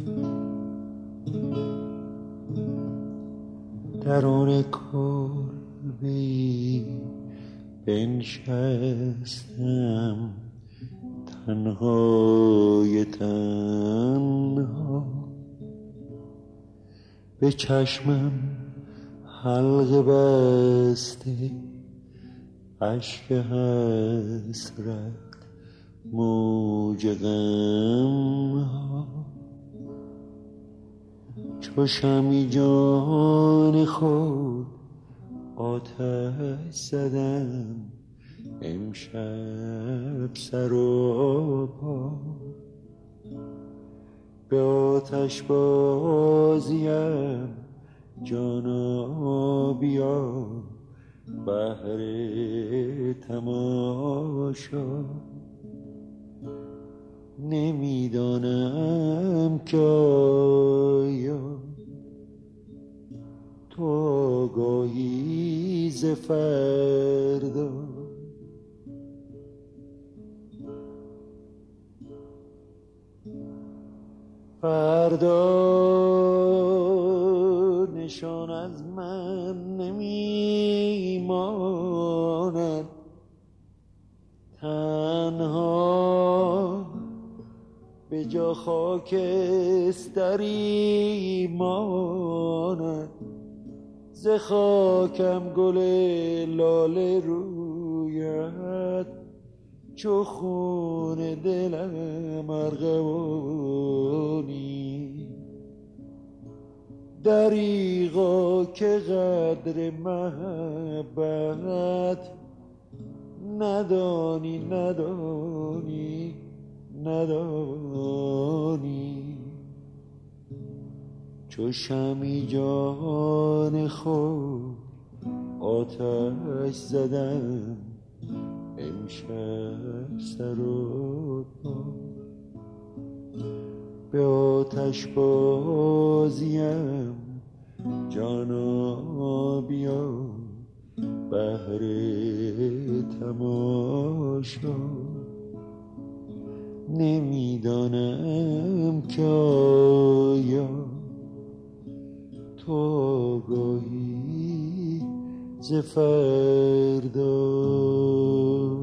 درون کلبه‌ای بنشستم، تنهای تنها، به چشمم حلقه بسته، اشک حسرت موج غم ها. چو شمع جان خود آتش زدم، امشب سر و پا، به آتش بازیم جانا بیا، بهر تماشا. نمیدانم که آیا تو آگاهی ز فردا، فردا نشان از من نمیماند، تنها به جا خاکستری ماند. ز خاکم گل لاله روید، چو خون دلم ارغوانی. دریغا که قدر محبت ندانی ندانی ندانی. چو شمع جان خود آتش زدم، امشب سر و پا، به آتش بازیم جانا بیا، بهر تماشا. نمیدانم که آیا تو آگاهی ز فردا.